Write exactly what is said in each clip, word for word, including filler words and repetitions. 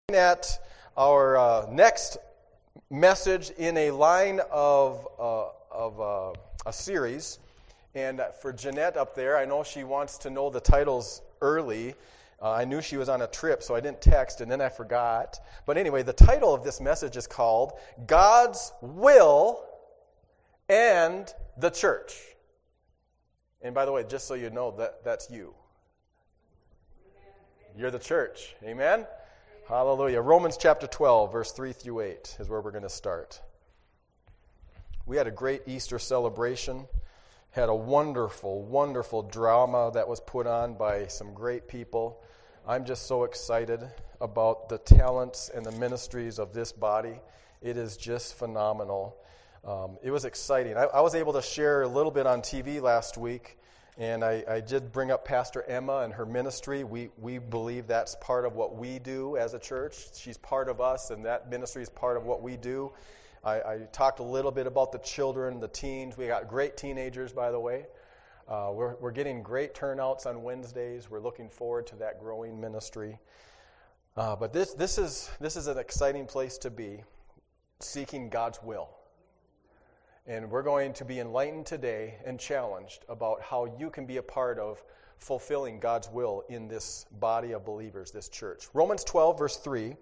At our uh, next message in a line of uh, of uh, a series, and for Jeanette up there, I know she wants to know the titles early. Uh, I knew she was on a trip, so I didn't text, and then I forgot. But anyway, the title of this message is called God's Will and the Church. And by the way, just so you know, that that's you. You're the church. Amen? Hallelujah. Romans chapter twelve, verse three through eight is where we're going to start. We had a great Easter celebration, had a wonderful, wonderful drama that was put on by some great people. I'm just so excited about the talents and the ministries of this body. It is just phenomenal. Um, it was exciting. I, I was able to share a little bit on T V last week. And I, I did bring up Pastor Emma and her ministry. We we believe that's part of what we do as a church. She's part of us, and that ministry is part of what we do. I, I talked a little bit about the children, the teens. We got great teenagers, by the way. Uh, we're we're getting great turnouts on Wednesdays. We're looking forward to that growing ministry. Uh, but this this is this is an exciting place to be, seeking God's will. And we're going to be enlightened today and challenged about how you can be a part of fulfilling God's will in this body of believers, this church. Romans twelve, verse three.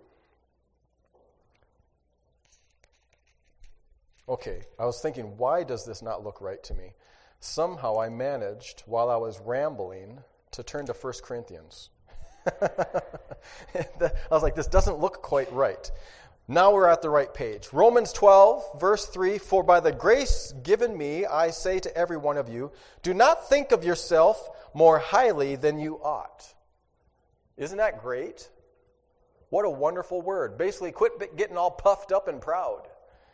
Okay, I was thinking, why does this not look right to me? Somehow I managed, while I was rambling, to turn to First Corinthians. I was like, this doesn't look quite right. Now we're at the right page. Romans twelve, verse three, for by the grace given me, I say to every one of you, do not think of yourself more highly than you ought. Isn't that great? What a wonderful word. Basically, quit getting all puffed up and proud.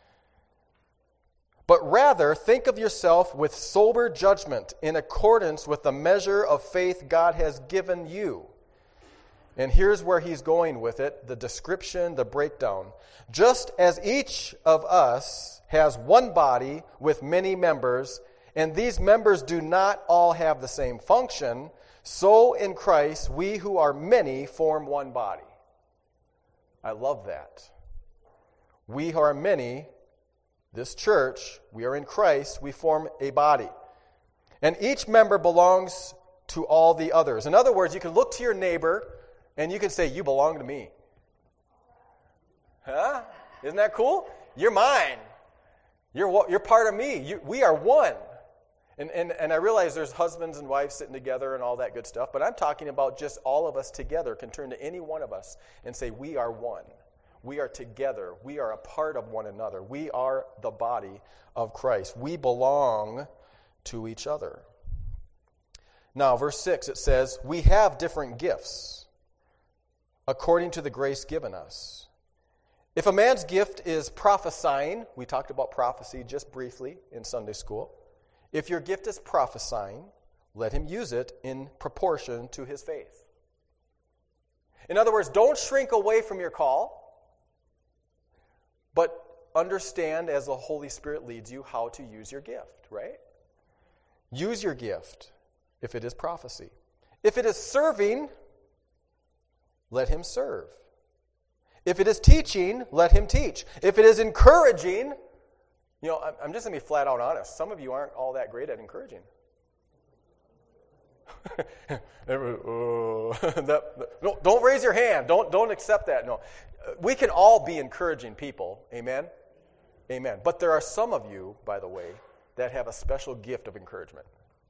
But rather, think of yourself with sober judgment in accordance with the measure of faith God has given you. And here's where he's going with it, the description, the breakdown. Just as each of us has one body with many members, and these members do not all have the same function, so in Christ we who are many form one body. I love that. We who are many, this church, we are in Christ, we form a body. And each member belongs to all the others. In other words, you can look to your neighbor and you can say, you belong to me. Huh? Isn't that cool? You're mine. You're you're part of me. You, we are one. And, and, and I realize there's husbands and wives sitting together and all that good stuff, but I'm talking about just all of us together can turn to any one of us and say, we are one. We are together. We are a part of one another. We are the body of Christ. We belong to each other. Now, verse six, it says, we have different gifts according to the grace given us. If a man's gift is prophesying, we talked about prophecy just briefly in Sunday school. If your gift is prophesying, let him use it in proportion to his faith. In other words, don't shrink away from your call, but understand as the Holy Spirit leads you how to use your gift, right? Use your gift if it is prophecy. If it is serving, let him serve. If it is teaching, let him teach. If it is encouraging, you know, I'm just going to be flat out honest. Some of you aren't all that great at encouraging. no, don't raise your hand. Don't, don't accept that. No. We can all be encouraging people. Amen? Amen. But there are some of you, by the way, that have a special gift of encouragement.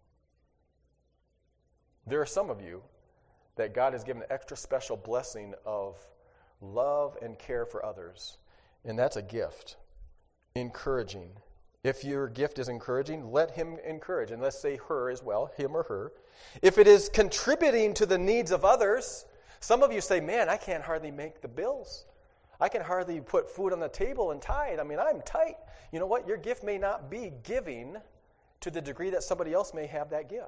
There are some of you that God has given an extra special blessing of love and care for others. And that's a gift. Encouraging. If your gift is encouraging, let him encourage. And let's say her as well, him or her. If it is contributing to the needs of others, some of you say, man, I can't hardly make the bills. I can hardly put food on the table and tithe. I mean, I'm tight. You know what? Your gift may not be giving to the degree that somebody else may have that gift.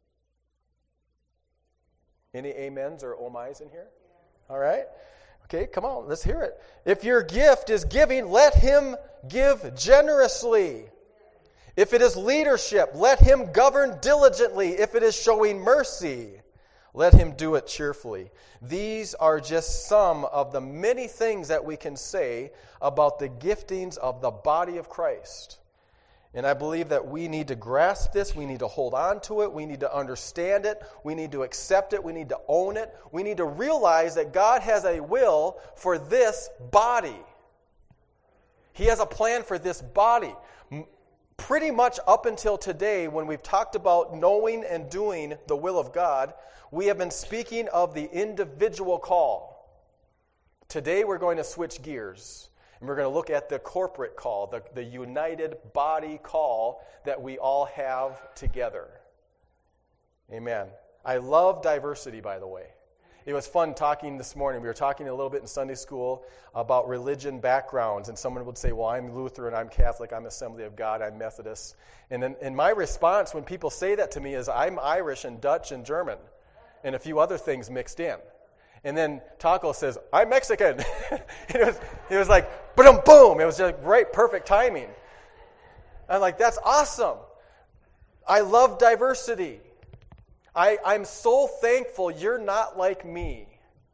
Any amens or oh my's in here? All right. Okay, come on, let's hear it. If your gift is giving, let him give generously. If it is leadership, let him govern diligently. If it is showing mercy, Let him do it cheerfully. These are just some of the many things that we can say about the giftings of the body of Christ. And I believe that we need to grasp this. We need to hold on to it. We need to understand it. We need to accept it. We need to own it. We need to realize that God has a will for this body. He has a plan for this body. Pretty much up until today, when we've talked about knowing and doing the will of God, we have been speaking of the individual call. Today we're going to switch gears, and we're going to look at the corporate call, the, the united body call that we all have together. Amen. I love diversity, by the way. It was fun talking this morning. We were talking a little bit in Sunday school about religion backgrounds, and someone would say, well, I'm Lutheran, I'm Catholic, I'm Assembly of God, I'm Methodist. And then and my response when people say that to me is, I'm Irish and Dutch and German, and a few other things mixed in. And then Taco says, I'm Mexican. it, was, it was like, boom, boom. It was just right, perfect timing. I'm like, that's awesome. I love diversity. I, I'm so thankful you're not like me.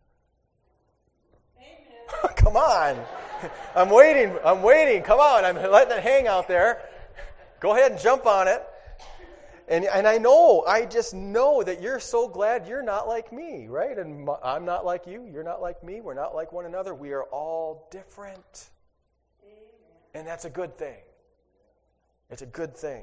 Amen. Come on. I'm waiting. I'm waiting. Come on. I'm letting it hang out there. Go ahead and jump on it. And, and I know, I just know that you're so glad you're not like me, right? And I'm not like you. You're not like me. We're not like one another. We are all different. Amen. And that's a good thing. It's a good thing.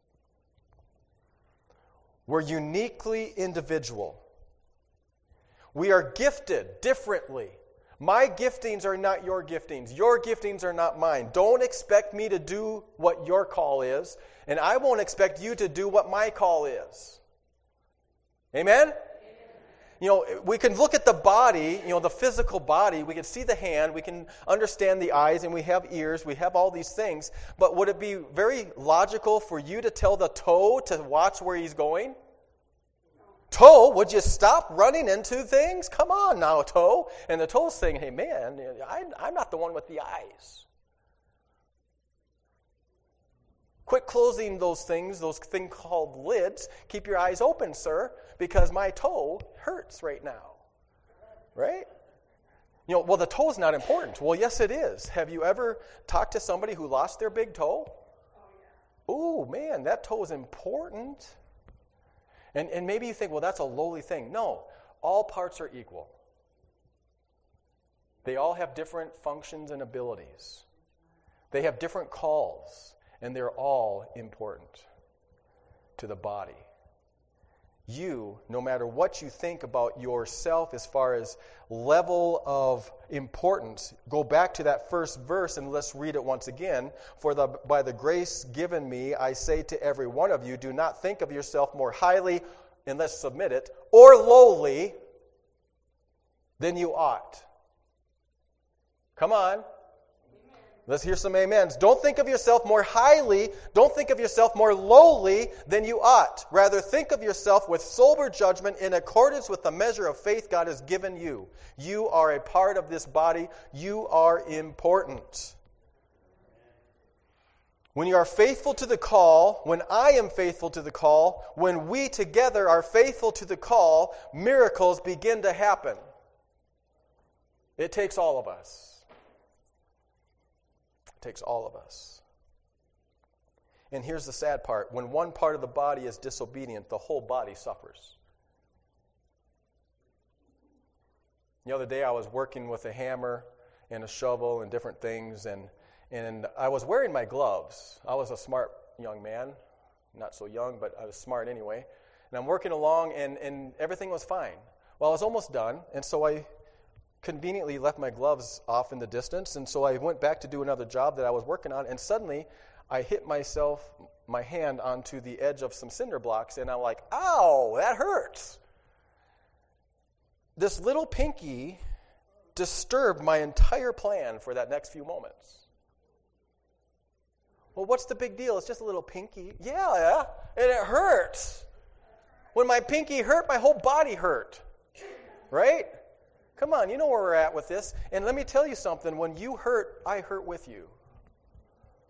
We're uniquely individual. We are gifted differently. My giftings are not your giftings. Your giftings are not mine. Don't expect me to do what your call is, and I won't expect you to do what my call is. Amen? Amen? You know, we can look at the body, you know, the physical body. We can see the hand. We can understand the eyes, and we have ears. We have all these things. But would it be very logical for you to tell the toe to watch where he's going? Toe, would you stop running into things? Come on now, toe. And the toe's saying, hey, man, I, I'm not the one with the eyes. Quit closing those things, those things called lids. Keep your eyes open, sir, because my toe hurts right now. Right? You know, well, the toe's not important. Well, yes, it is. Have you ever talked to somebody who lost their big toe? Oh, man, that toe is important. And, and maybe you think, well, that's a lowly thing. No, all parts are equal. They all have different functions and abilities. They have different calls, and they're all important to the body. You, no matter what you think about yourself as far as level of importance, go back to that first verse and let's read it once again. For the, by the grace given me, I say to every one of you, do not think of yourself more highly, and let's submit it, or lowly than you ought. Come on. Let's hear some amens. Don't think of yourself more highly. Don't think of yourself more lowly than you ought. Rather, think of yourself with sober judgment in accordance with the measure of faith God has given you. You are a part of this body. You are important. When you are faithful to the call, when I am faithful to the call, when we together are faithful to the call, miracles begin to happen. It takes all of us. It takes all of us. And here's the sad part. When one part of the body is disobedient, the whole body suffers. The other day I was working with a hammer and a shovel and different things, and, and I was wearing my gloves. I was a smart young man. Not so young, but I was smart anyway. And I'm working along, and, and everything was fine. Well, I was almost done, and so I conveniently left my gloves off in the distance, and so I went back to do another job that I was working on, and suddenly I hit myself, my hand onto the edge of some cinder blocks, and I'm like, ow, that hurts. This little pinky disturbed my entire plan for that next few moments. Well, what's the big deal? It's just a little pinky. Yeah, yeah, and it hurts. When my pinky hurt, my whole body hurt. Right? Come on, you know where we're at with this. And let me tell you something. When you hurt, I hurt with you.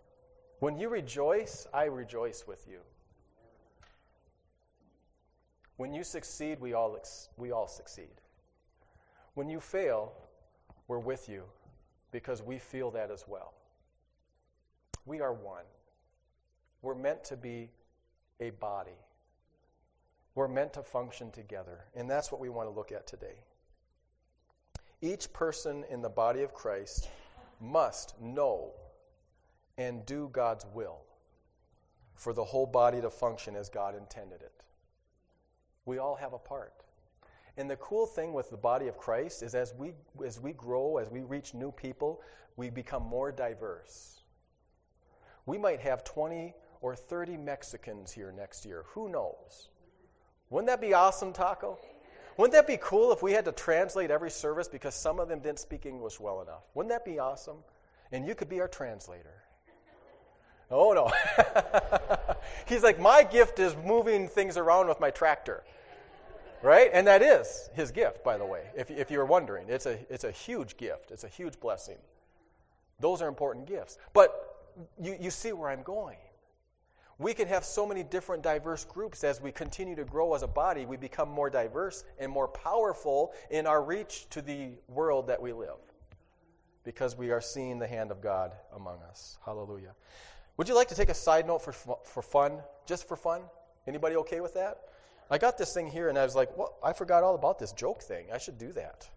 When you rejoice, I rejoice with you. When you succeed, we all, we all succeed. When you fail, we're with you because we feel that as well. We are one. We're meant to be a body. We're meant to function together, and that's what we want to look at today. Each person in the body of Christ must know and do God's will for the whole body to function as God intended it. We all have a part. And the cool thing with the body of Christ is as we as we grow, as we reach new people, we become more diverse. We might have twenty or thirty Mexicans here next year. Who knows? Wouldn't that be awesome, Taco? Wouldn't that be cool if we had to translate every service because some of them didn't speak English well enough? Wouldn't that be awesome? And you could be our translator. Oh, no. He's like, my gift is moving things around with my tractor. Right? And that is his gift, by the way, if, if you were wondering. It's a, it's a huge gift. It's a huge blessing. Those are important gifts. But you, you see where I'm going. We can have so many different diverse groups as we continue to grow as a body. We become more diverse and more powerful in our reach to the world that we live because we are seeing the hand of God among us. Hallelujah. Would you like to take a side note for for fun, just for fun? Anybody okay with that? I got this thing here and I was like, well, I forgot all about this joke thing. I should do that.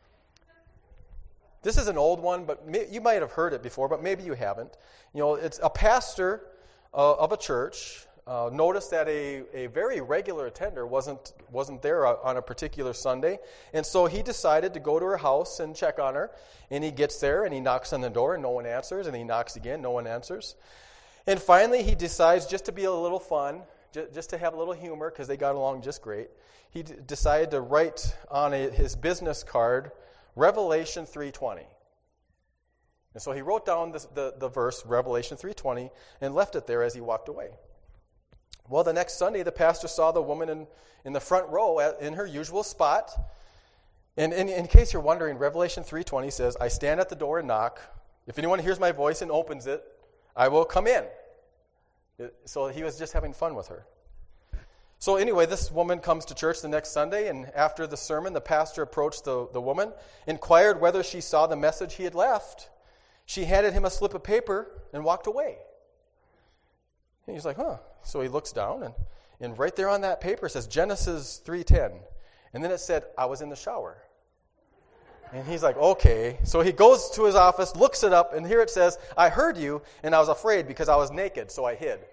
This is an old one, but may, you might have heard it before, but maybe you haven't. You know, it's a pastor Uh, of a church uh, noticed that a, a very regular attender wasn't wasn't there on a particular Sunday, and so he decided to go to her house and check on her. And he gets there and he knocks on the door and no one answers, and he knocks again, no one answers. And finally he decides, just to be a little fun, j- just to have a little humor because they got along just great, he d- decided to write on a, his business card Revelation three twenty. And so he wrote down this, the, the verse, Revelation three twenty, and left it there as he walked away. Well, the next Sunday, the pastor saw the woman in, in the front row at, in her usual spot. And in, in case you're wondering, Revelation three twenty says, I stand at the door and knock. If anyone hears my voice and opens it, I will come in. It, so he was just having fun with her. So anyway, this woman comes to church the next Sunday, and after the sermon, the pastor approached the, the woman, inquired whether she saw the message he had left. She handed him a slip of paper and walked away. And he's like, huh. So he looks down, and, and right there on that paper says Genesis three ten. And then it said, I was in the shower. And he's like, okay. So he goes to his office, looks it up, and here it says, I heard you, and I was afraid because I was naked, so I hid.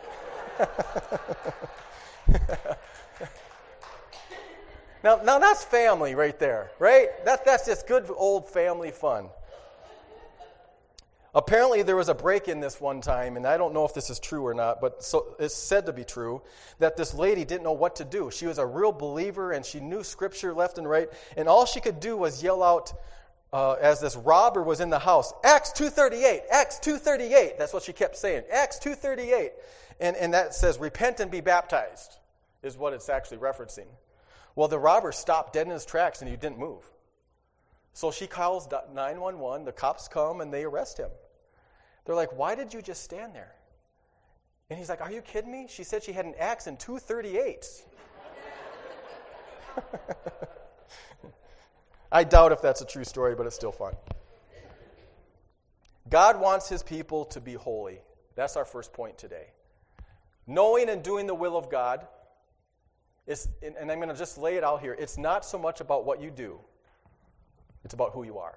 now, now that's family right there, right? That, that's just good old family fun. Apparently there was a break-in this one time, and I don't know if this is true or not, but so it's said to be true, that this lady didn't know what to do. She was a real believer, and she knew Scripture left and right, and all she could do was yell out uh, as this robber was in the house, Acts two thirty-eight, Acts two thirty-eight. That's what she kept saying, Acts two thirty-eight. And, and that says, repent and be baptized, is what it's actually referencing. Well, the robber stopped dead in his tracks, and he didn't move. So she calls nine one one, the cops come, and they arrest him. They're like, why did you just stand there? And he's like, are you kidding me? She said she had an axe and two thirty-eights. I doubt if that's a true story, but it's still fun. God wants his people to be holy. That's our first point today. Knowing and doing the will of God, is, and I'm going to just lay it out here, it's not so much about what you do. It's about who you are.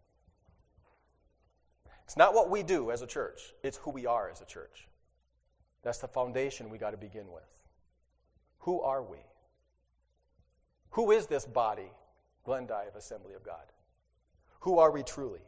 It's not what we do as a church. It's who we are as a church. That's the foundation we got to begin with. Who are we? Who is this body, Glendive Assembly of God? Who are we truly?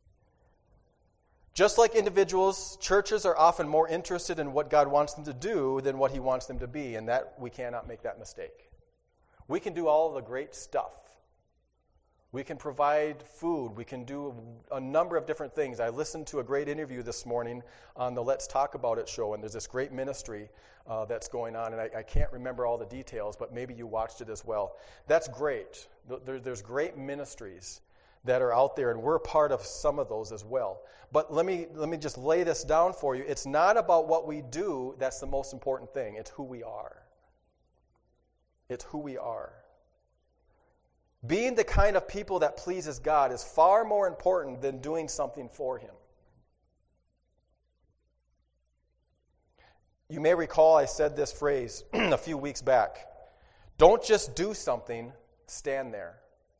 Just like individuals, churches are often more interested in what God wants them to do than what he wants them to be, and that we cannot make that mistake. We can do all of the great stuff. We can provide food. We can do a number of different things. I listened to a great interview this morning on the Let's Talk About It show, and there's this great ministry uh, that's going on, and I, I can't remember all the details, but maybe you watched it as well. That's great. There, there's great ministries that are out there, and we're part of some of those as well. But let me let me just lay this down for you. It's not about what we do that's the most important thing. It's who we are. It's who we are. Being the kind of people that pleases God is far more important than doing something for Him. You may recall I said this phrase a few weeks back. Don't just do something, stand there.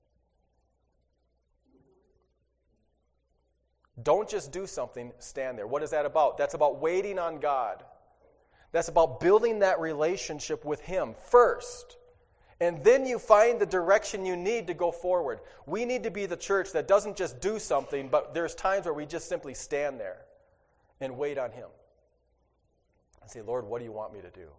Don't just do something, stand there. What is that about? That's about waiting on God. That's about building that relationship with Him first. And then you find the direction you need to go forward. We need to be the church that doesn't just do something, but there's times where we just simply stand there and wait on Him. And say, Lord, what do you want me to do?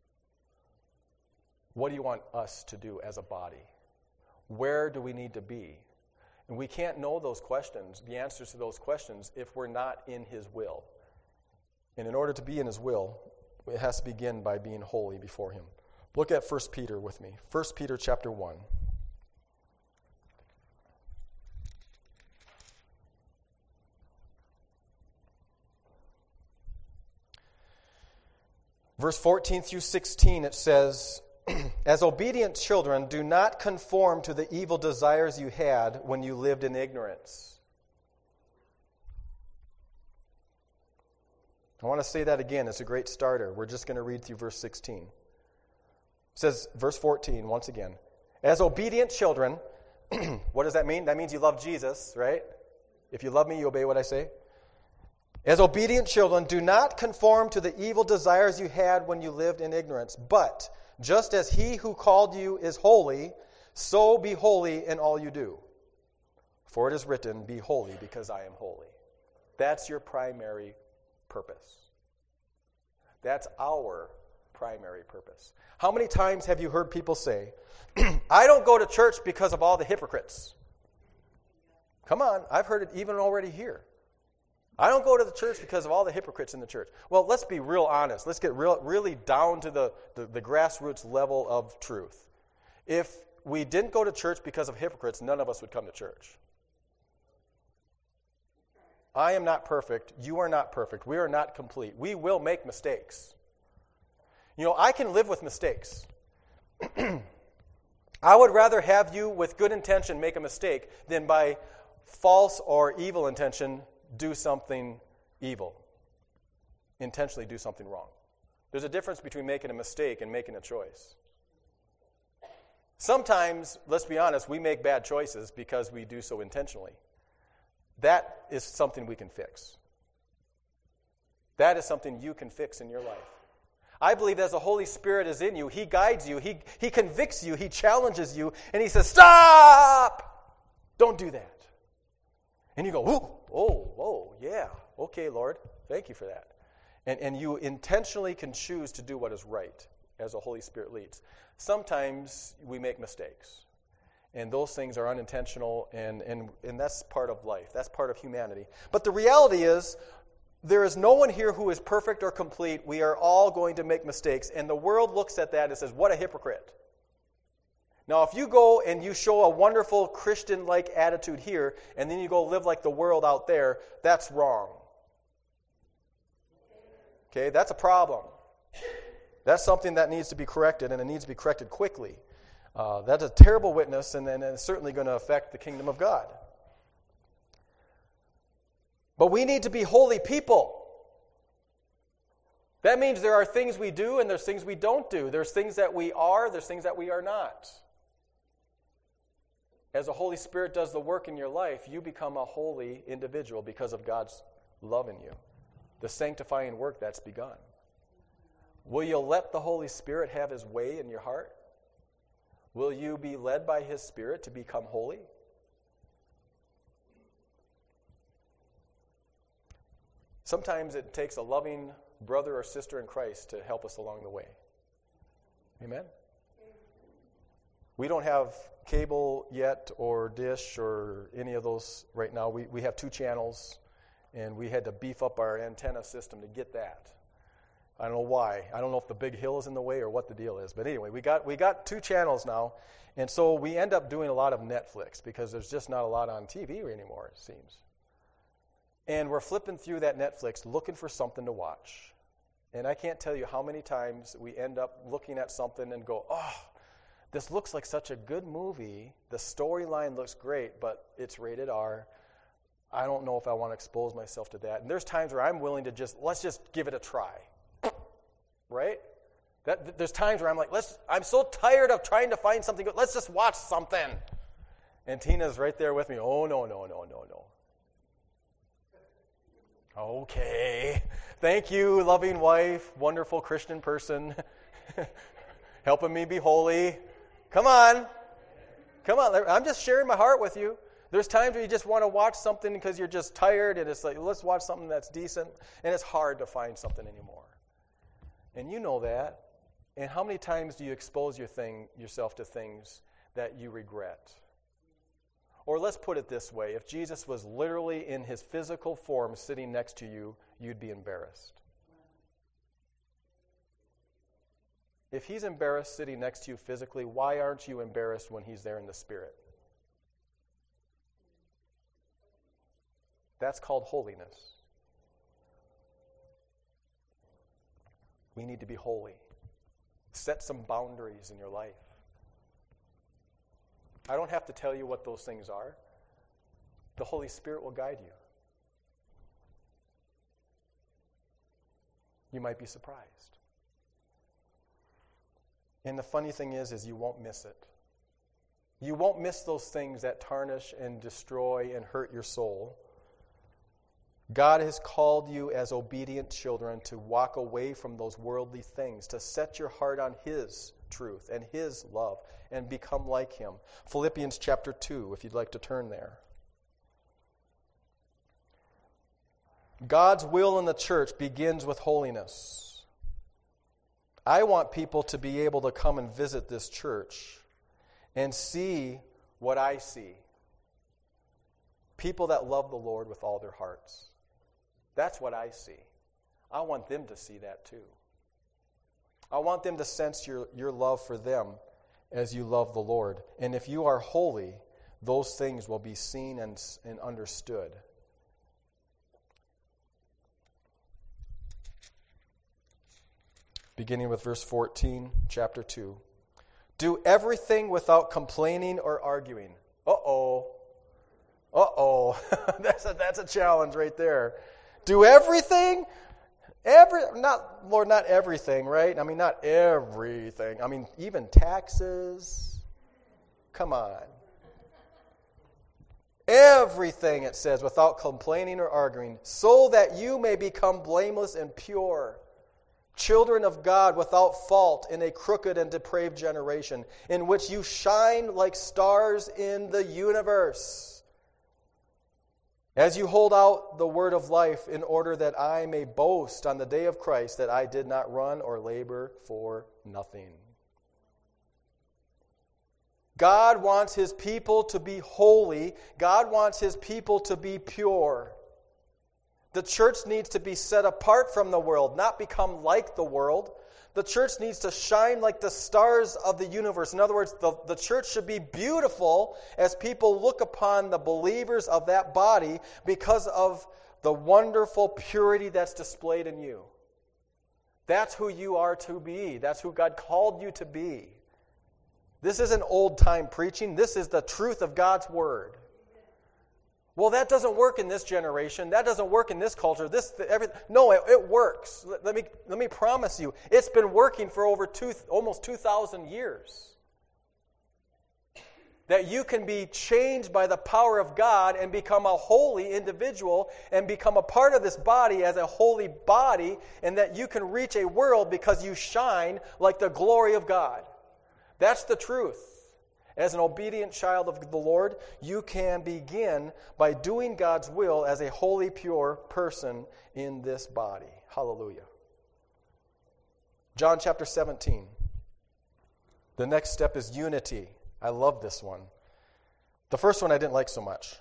What do you want us to do as a body? Where do we need to be? And we can't know those questions, the answers to those questions, if we're not in His will. And in order to be in His will, it has to begin by being holy before Him. Look at First Peter with me. First Peter chapter one. Verse fourteen through sixteen, it says, as obedient children, do not conform to the evil desires you had when you lived in ignorance. I want to say that again. It's a great starter. We're just going to read through verse sixteen. It says, verse fourteen, once again, as obedient children, what does that mean? That means you love Jesus, right? If you love me, you obey what I say. As obedient children, do not conform to the evil desires you had when you lived in ignorance, but just as He who called you is holy, so be holy in all you do. For it is written, be holy because I am holy. That's your primary purpose. That's our primary purpose. How many times have you heard people say, I don't go to church because of all the hypocrites? Come on, I've heard it even already here. I don't go to the church because of all the hypocrites in the church. Well, let's be real honest. Let's get real, really down to the, the, the grassroots level of truth. If we didn't go to church because of hypocrites, none of us would come to church. I am not perfect. You are not perfect. We are not complete. We will make mistakes. You know, I can live with mistakes. I would rather have you with good intention make a mistake than by false or evil intention do something evil. Intentionally do something wrong. There's a difference between making a mistake and making a choice. Sometimes, let's be honest, we make bad choices because we do so intentionally. That is something we can fix. That is something you can fix in your life. I believe as the Holy Spirit is in you, He guides you, He, he convicts you, He challenges you, and He says, stop! Don't do that. And you go, ooh, oh, whoa, yeah, okay, Lord, thank you for that. And, and you intentionally can choose to do what is right as the Holy Spirit leads. Sometimes we make mistakes, and those things are unintentional, and, and, and that's part of life. That's part of humanity. But the reality is, there is no one here who is perfect or complete. We are all going to make mistakes, and the world looks at that and says, what a hypocrite. Now, if you go and you show a wonderful Christian-like attitude here, and then you go live like the world out there, that's wrong. Okay, that's a problem. That's something that needs to be corrected, and it needs to be corrected quickly. Uh, that's a terrible witness, and, and it's certainly going to affect the kingdom of God. But we need to be holy people. That means there are things we do, and there's things we don't do. There's things that we are, there's things that we are not. As the Holy Spirit does the work in your life, you become a holy individual because of God's love in you. The sanctifying work that's begun. Will you let the Holy Spirit have His way in your heart? Will you be led by His Spirit to become holy? Sometimes it takes a loving brother or sister in Christ to help us along the way. Amen? We don't have cable yet or dish or any of those right now. We, we have two channels, and we had to beef up our antenna system to get that. I don't know why. I don't know if the big hill is in the way or what the deal is. But anyway, we got we got two channels now, and so we end up doing a lot of Netflix because there's just not a lot on T V anymore, it seems. And we're flipping through that Netflix looking for something to watch. And I can't tell you how many times we end up looking at something and go, oh, this looks like such a good movie. The storyline looks great, but it's rated R. I don't know if I want to expose myself to that. And there's times where I'm willing to just, let's just give it a try. Right? That, there's times where I'm like, let's. I'm so tired of trying to find something good. Let's just watch something. And Tina's right there with me. Oh, no, no, no, no, no. Okay. Thank you, loving wife, wonderful Christian person, helping me be holy. Come on. Come on. I'm just sharing my heart with you. There's times where you just want to watch something because you're just tired, and it's like, let's watch something that's decent, and it's hard to find something anymore. And you know that. And how many times do you expose your thing, yourself to things that you regret? Or let's put it this way. If Jesus was literally in his physical form sitting next to you, you'd be embarrassed. If he's embarrassed sitting next to you physically, why aren't you embarrassed when he's there in the spirit? That's called holiness. We need to be holy. Set some boundaries in your life. I don't have to tell you what those things are. The Holy Spirit will guide you. You might be surprised. And the funny thing is, is you won't miss it. You won't miss those things that tarnish and destroy and hurt your soul. God has called you as obedient children to walk away from those worldly things, to set your heart on his truth and his love and become like him. Philippians chapter two, if you'd like to turn there. God's will in the church begins with holiness. I want people to be able to come and visit this church and see what I see. People that love the Lord with all their hearts. That's what I see. I want them to see that too. I want them to sense your, your love for them as you love the Lord. And if you are holy, those things will be seen and, and understood. Beginning with verse fourteen, chapter two. Do everything without complaining or arguing. Uh-oh. Uh-oh. that's a, that's a challenge right there. Do everything, every not Lord, not everything, right? I mean, not everything. I mean, even taxes. Come on. Everything, it says, without complaining or arguing, so that you may become blameless and pure, children of God without fault in a crooked and depraved generation, in which you shine like stars in the universe. As you hold out the word of life, in order that I may boast on the day of Christ that I did not run or labor for nothing. God wants his people to be holy. God wants his people to be pure. The church needs to be set apart from the world, not become like the world. The church needs to shine like the stars of the universe. In other words, the, the church should be beautiful as people look upon the believers of that body because of the wonderful purity that's displayed in you. That's who you are to be. That's who God called you to be. This isn't old-time preaching. This is the truth of God's word. Well, that doesn't work in this generation. That doesn't work in this culture. This, everything. No, it, it works. Let, let me let me promise you, it's been working for over two, almost two thousand years. That you can be changed by the power of God and become a holy individual and become a part of this body as a holy body, and that you can reach a world because you shine like the glory of God. That's the truth. As an obedient child of the Lord, you can begin by doing God's will as a holy, pure person in this body. Hallelujah. John chapter seventeen. The next step is unity. I love this one. The first one I didn't like so much.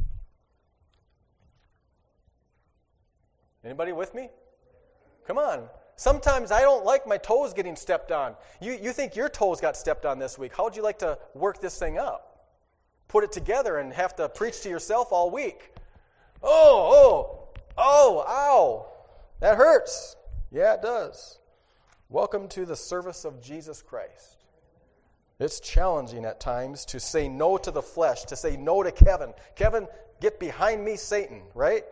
Anybody with me? Come on. Sometimes I don't like my toes getting stepped on. You, you think your toes got stepped on this week. How would you like to work this thing up? Put it together and have to preach to yourself all week. Oh, oh, oh, ow. That hurts. Yeah, it does. Welcome to the service of Jesus Christ. It's challenging at times to say no to the flesh, to say no to Kevin. Kevin, get behind me, Satan, right?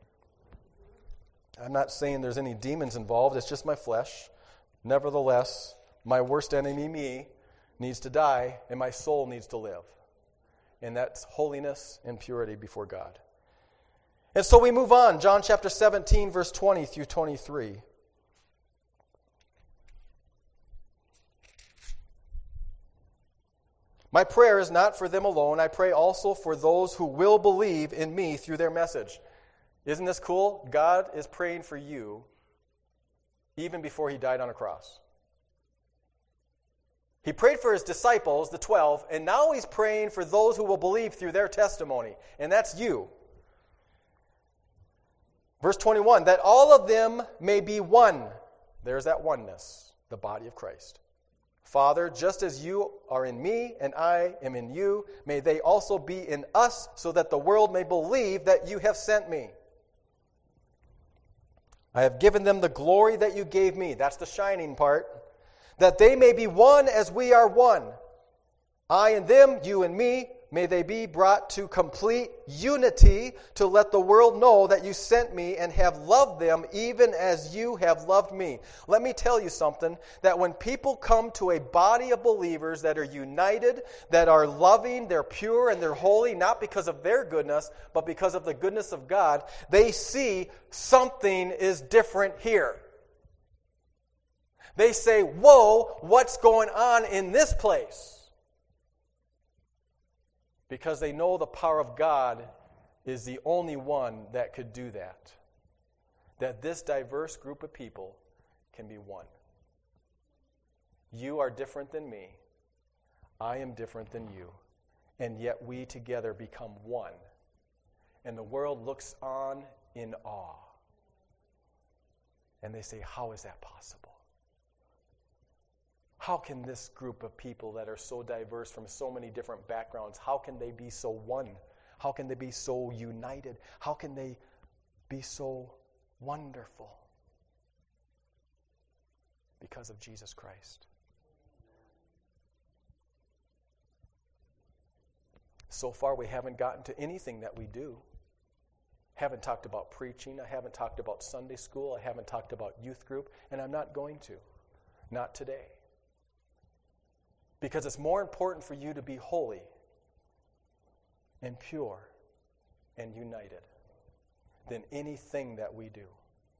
I'm not saying there's any demons involved. It's just my flesh. Nevertheless, my worst enemy, me, needs to die, and my soul needs to live. And that's holiness and purity before God. And so we move on. John chapter seventeen, verse twenty through twenty-three. My prayer is not for them alone. I pray also for those who will believe in me through their message. Isn't this cool? God is praying for you even before he died on a cross. He prayed for his disciples, the twelve, and now he's praying for those who will believe through their testimony, and that's you. Verse twenty-one, that all of them may be one. There's that oneness, the body of Christ. Father, just as you are in me and I am in you, may they also be in us, so that the world may believe that you have sent me. I have given them the glory that you gave me. That's the shining part. That they may be one as we are one. I and them, you and me, may they be brought to complete unity to let the world know that you sent me and have loved them even as you have loved me. Let me tell you something, that when people come to a body of believers that are united, that are loving, they're pure, and they're holy, not because of their goodness, but because of the goodness of God, they see something is different here. They say, whoa, what's going on in this place? Because they know the power of God is the only one that could do that. That this diverse group of people can be one. You are different than me. I am different than you. And yet we together become one. And the world looks on in awe. And they say, how is that possible? How can this group of people that are so diverse from so many different backgrounds, how can they be so one? How can they be so united? How can they be so wonderful? Because of Jesus Christ. So far, we haven't gotten to anything that we do. Haven't talked about preaching. I haven't talked about Sunday school. I haven't talked about youth group. And I'm not going to. Not today. Because it's more important for you to be holy and pure and united than anything that we do.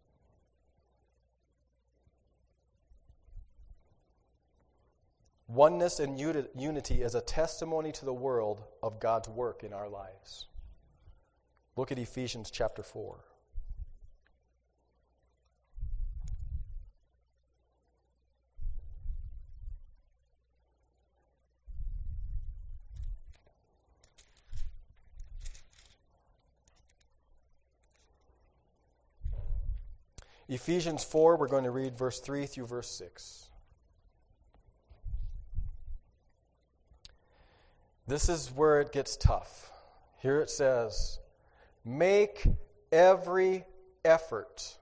Oneness and unity is a testimony to the world of God's work in our lives. Look at Ephesians chapter four. Ephesians four, we're going to read verse three through verse six. This is where it gets tough. Here it says, make every effort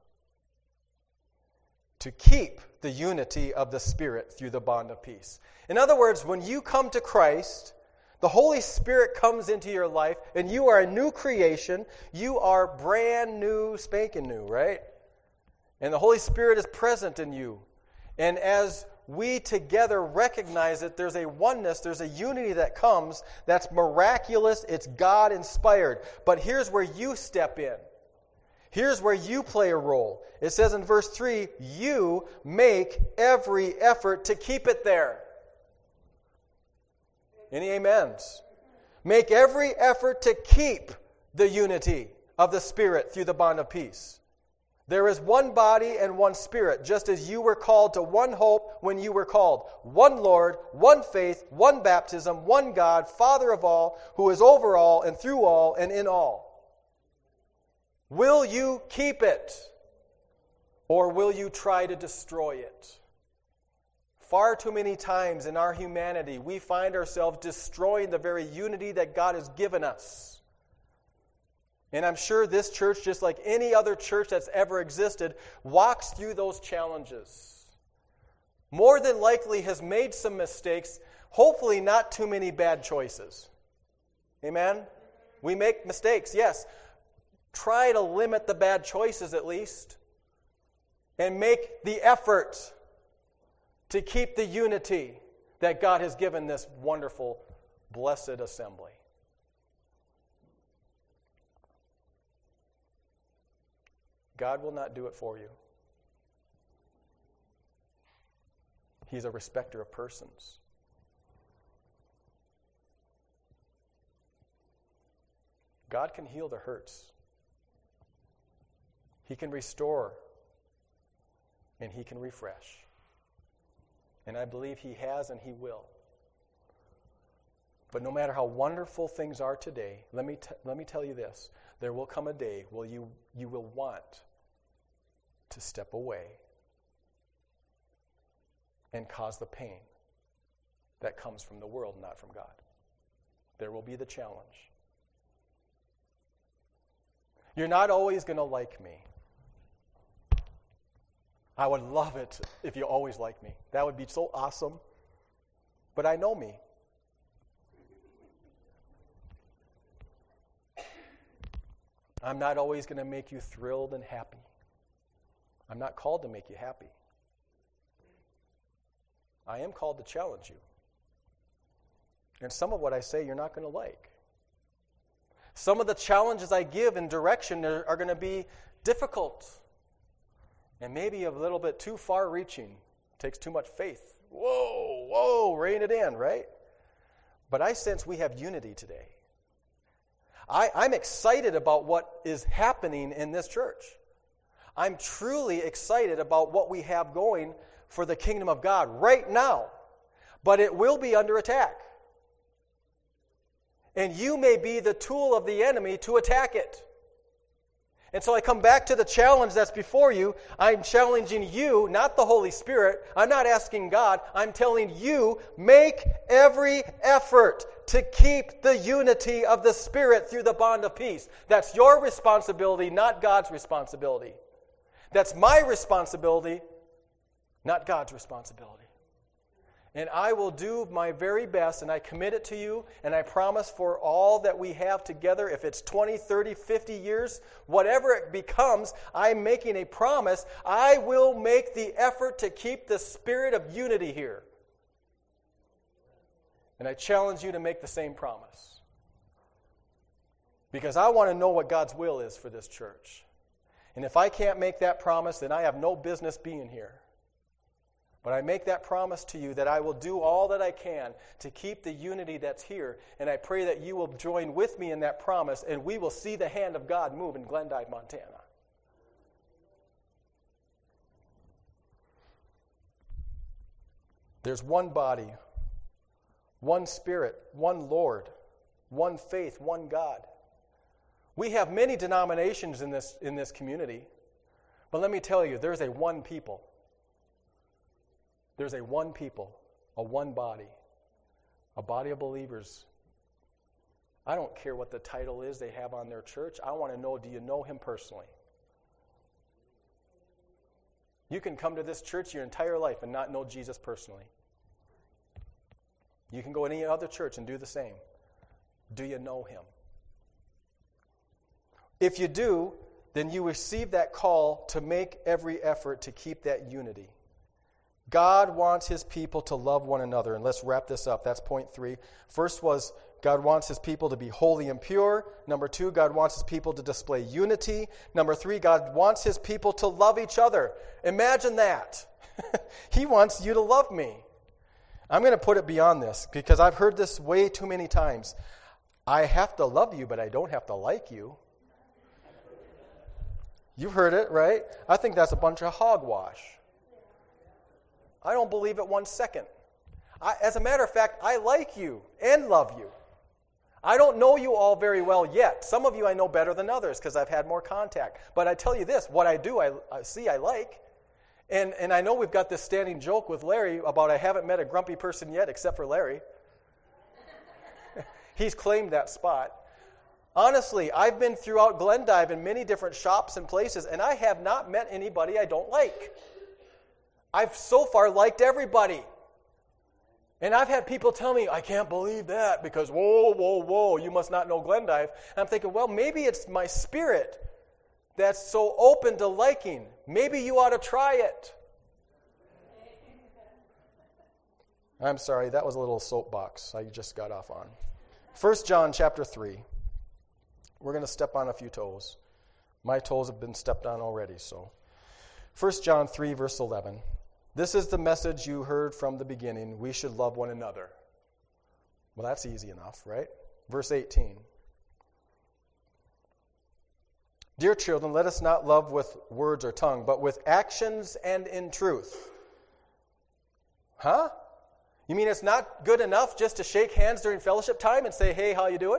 to keep the unity of the Spirit through the bond of peace. In other words, when you come to Christ, the Holy Spirit comes into your life, and you are a new creation. You are brand new, spanking new, right? And the Holy Spirit is present in you. And as we together recognize that there's a oneness, there's a unity that comes that's miraculous, it's God-inspired. But here's where you step in. Here's where you play a role. It says in verse three, you make every effort to keep it there. Any amens? Make every effort to keep the unity of the Spirit through the bond of peace. There is one body and one Spirit, just as you were called to one hope when you were called. One Lord, one faith, one baptism, one God, Father of all, who is over all and through all and in all. Will you keep it? Or will you try to destroy it? Far too many times in our humanity, we find ourselves destroying the very unity that God has given us. And I'm sure this church, just like any other church that's ever existed, walks through those challenges. More than likely has made some mistakes, hopefully not too many bad choices. Amen? We make mistakes, yes. Try to limit the bad choices at least. And make the effort to keep the unity that God has given this wonderful, blessed assembly. God will not do it for you. He's a respecter of persons. God can heal the hurts. He can restore. And He can refresh. And I believe He has and He will. But no matter how wonderful things are today, let me, t- let me tell you this. There will come a day where you, you will want to step away and cause the pain that comes from the world, not from God. There will be the challenge. You're not always going to like me. I would love it if you always liked me. That would be so awesome. But I know me. I'm not always going to make you thrilled and happy. I'm not called to make you happy. I am called to challenge you. And some of what I say you're not going to like. Some of the challenges I give in direction are, are going to be difficult. And maybe a little bit too far-reaching. Takes too much faith. Whoa, whoa, rein it in, right? But I sense we have unity today. I, I'm excited about what is happening in this church. I'm truly excited about what we have going for the kingdom of God right now. But it will be under attack. And you may be the tool of the enemy to attack it. And so I come back to the challenge that's before you. I'm challenging you, not the Holy Spirit. I'm not asking God. I'm telling you, make every effort to keep the unity of the Spirit through the bond of peace. That's your responsibility, not God's responsibility. That's my responsibility, not God's responsibility. And I will do my very best, and I commit it to you, and I promise for all that we have together, if it's twenty, thirty, fifty years, whatever it becomes, I'm making a promise. I will make the effort to keep the spirit of unity here. And I challenge you to make the same promise. Because I want to know what God's will is for this church. And if I can't make that promise, then I have no business being here. But I make that promise to you that I will do all that I can to keep the unity that's here. And I pray that you will join with me in that promise, and we will see the hand of God move in Glendive, Montana. There's one body, one Spirit, one Lord, one faith, one God. We have many denominations in this, in this community, but let me tell you, there's a one people. There's a one people, a one body, a body of believers. I don't care what the title is they have on their church. I want to know, do you know Him personally? You can come to this church your entire life and not know Jesus personally. You can go to any other church and do the same. Do you know Him? If you do, then you receive that call to make every effort to keep that unity. God wants His people to love one another. And let's wrap this up. That's point three. First was God wants His people to be holy and pure. Number two, God wants His people to display unity. Number three, God wants His people to love each other. Imagine that. He wants you to love me. I'm going to put it beyond this because I've heard this way too many times. I have to love you, but I don't have to like you. You've heard it, right? I think that's a bunch of hogwash. I don't believe it one second. I, as a matter of fact, I like you and love you. I don't know you all very well yet. Some of you I know better than others because I've had more contact. But I tell you this, what I do, I, I see, I like. And, and I know we've got this standing joke with Larry about I haven't met a grumpy person yet except for Larry. He's claimed that spot. Honestly, I've been throughout Glendive in many different shops and places, and I have not met anybody I don't like. I've so far liked everybody. And I've had people tell me, I can't believe that because, whoa, whoa, whoa, you must not know Glendive. And I'm thinking, well, maybe it's my spirit that's so open to liking. Maybe you ought to try it. I'm sorry, that was a little soapbox I just got off on. First John chapter three. We're going to step on a few toes. My toes have been stepped on already, so. First John three, verse eleven. This is the message you heard from the beginning. We should love one another. Well, that's easy enough, right? Verse eighteen. Dear children, let us not love with words or tongue, but with actions and in truth. Huh? You mean it's not good enough just to shake hands during fellowship time and say, hey, how you doing?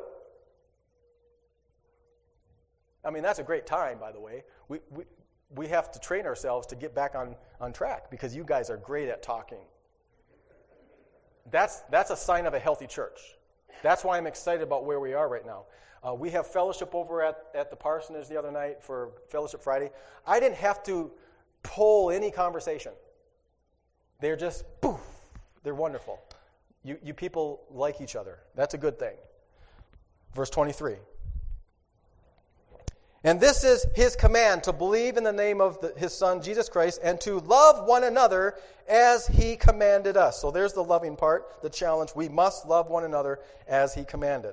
I mean, that's a great time, by the way. We we we have to train ourselves to get back on, on track because you guys are great at talking. That's that's a sign of a healthy church. That's why I'm excited about where we are right now. Uh, we have fellowship over at, at the parsonage the other night for Fellowship Friday. I didn't have to pull any conversation. They're just, poof, they're wonderful. You, you people like each other. That's a good thing. Verse twenty-three. And this is his command, to believe in the name of the, his Son, Jesus Christ, and to love one another as he commanded us. So there's the loving part, the challenge. We must love one another as he commanded.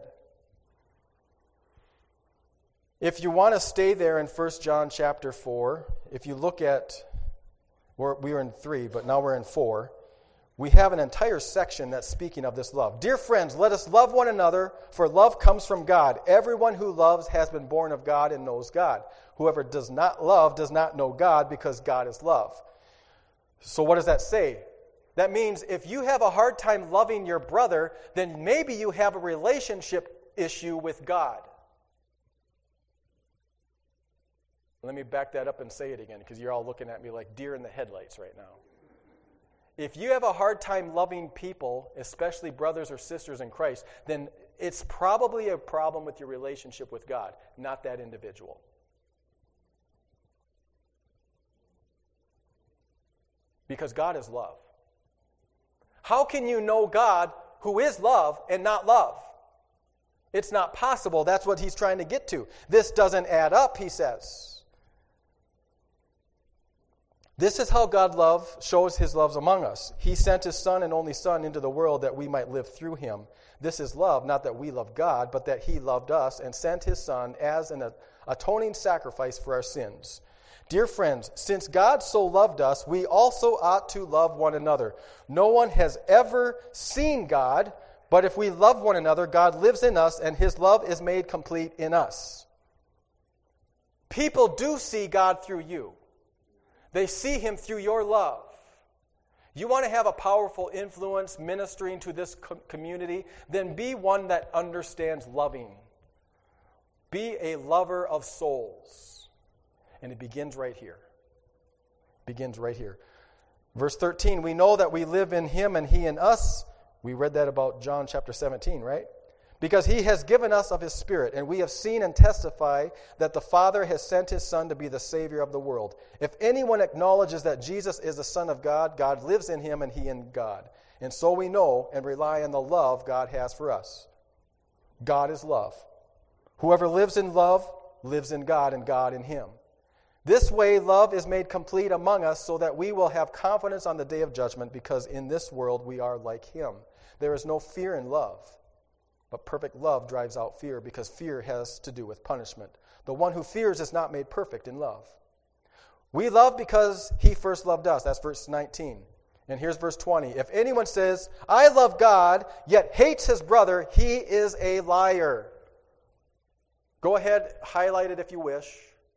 If you want to stay there in First John chapter four, if you look at, we're, we were in three, but now we're in four, we have an entire section that's speaking of this love. Dear friends, let us love one another, for love comes from God. Everyone who loves has been born of God and knows God. Whoever does not love does not know God, because God is love. So what does that say? That means if you have a hard time loving your brother, then maybe you have a relationship issue with God. Let me back that up and say it again, because you're all looking at me like deer in the headlights right now. If you have a hard time loving people, especially brothers or sisters in Christ, then it's probably a problem with your relationship with God, not that individual. Because God is love. How can you know God, who is love, and not love? It's not possible. That's what he's trying to get to. This doesn't add up, he says. This is how God love shows his love among us. He sent his Son and only Son into the world that we might live through him. This is love, not that we love God, but that he loved us and sent his Son as an atoning sacrifice for our sins. Dear friends, since God so loved us, we also ought to love one another. No one has ever seen God, but if we love one another, God lives in us, and his love is made complete in us. People do see God through you. They see him through your love. You want to have a powerful influence ministering to this co- community? Then be one that understands loving. Be a lover of souls. And it begins right here. Begins right here. Verse thirteen, we know that we live in him and he in us. We read that about John chapter seventeen, right? Because he has given us of his Spirit, and we have seen and testify that the Father has sent his Son to be the Savior of the world. If anyone acknowledges that Jesus is the Son of God, God lives in him and he in God. And so we know and rely on the love God has for us. God is love. Whoever lives in love lives in God and God in him. This way love is made complete among us so that we will have confidence on the day of judgment, because in this world we are like him. There is no fear in love. But perfect love drives out fear, because fear has to do with punishment. The one who fears is not made perfect in love. We love because he first loved us. That's verse nineteen. And here's verse twenty. If anyone says, I love God, yet hates his brother, he is a liar. Go ahead, highlight it if you wish.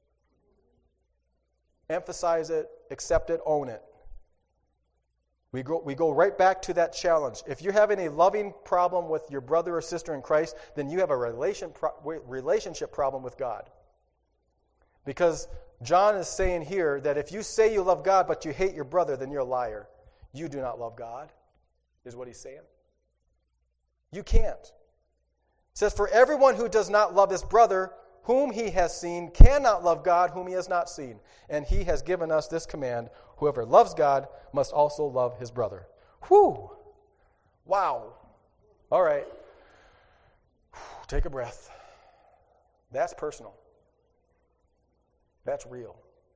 Emphasize it, accept it, own it. We go, we go right back to that challenge. If you're having a loving problem with your brother or sister in Christ, then you have a relation, relationship problem with God. Because John is saying here that if you say you love God but you hate your brother, then you're a liar. You do not love God, is what he's saying. You can't. It says, for everyone who does not love his brother, whom he has seen, cannot love God whom he has not seen. And he has given us this command, whoever loves God must also love his brother. Whew! Wow. All right. Take a breath. That's personal. That's real.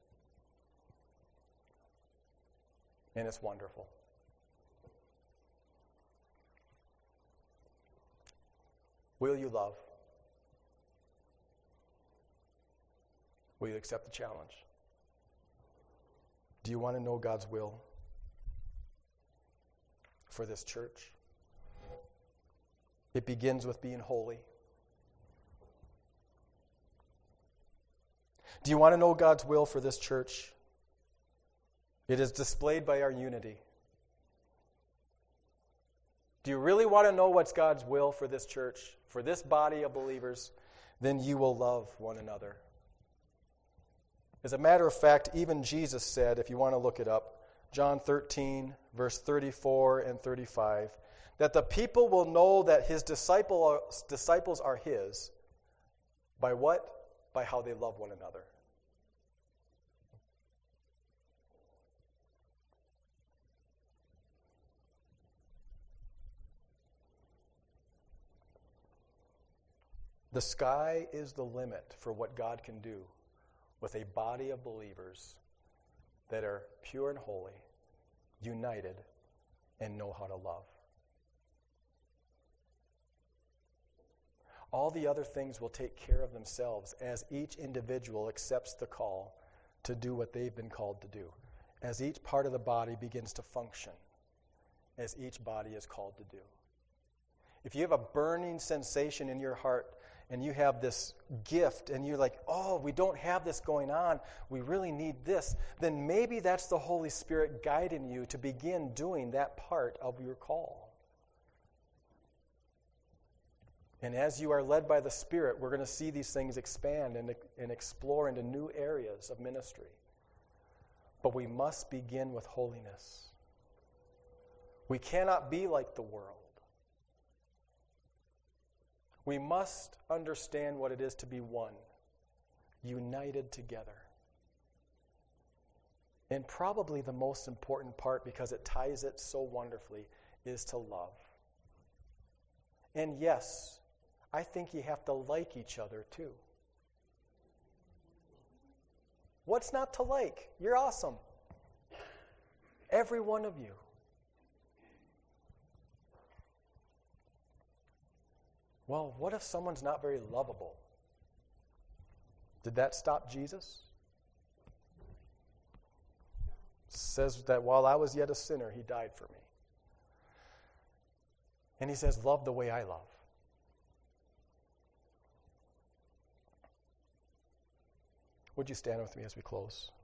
And it's wonderful. Will you love? Will you accept the challenge? Do you want to know God's will for this church? It begins with being holy. Do you want to know God's will for this church? It is displayed by our unity. Do you really want to know what's God's will for this church, for this body of believers? Then you will love one another. As a matter of fact, even Jesus said, if you want to look it up, John thirteen, verse thirty-four and thirty-five, that the people will know that his disciple, disciples are his. By what? By how they love one another. The sky is the limit for what God can do with a body of believers that are pure and holy, united, and know how to love. All the other things will take care of themselves as each individual accepts the call to do what they've been called to do, as each part of the body begins to function as each body is called to do. If you have a burning sensation in your heart and you have this gift and you're like, oh, we don't have this going on, we really need this, then maybe that's the Holy Spirit guiding you to begin doing that part of your call. And as you are led by the Spirit, we're going to see these things expand and, and explore into new areas of ministry. But we must begin with holiness. We cannot be like the world. We must understand what it is to be one, united together. And probably the most important part, because it ties it so wonderfully, is to love. And yes, I think you have to like each other too. What's not to like? You're awesome. Every one of you. Well, what if someone's not very lovable? Did that stop Jesus? It says that while I was yet a sinner, he died for me. And he says, love the way I love. Would you stand with me as we close?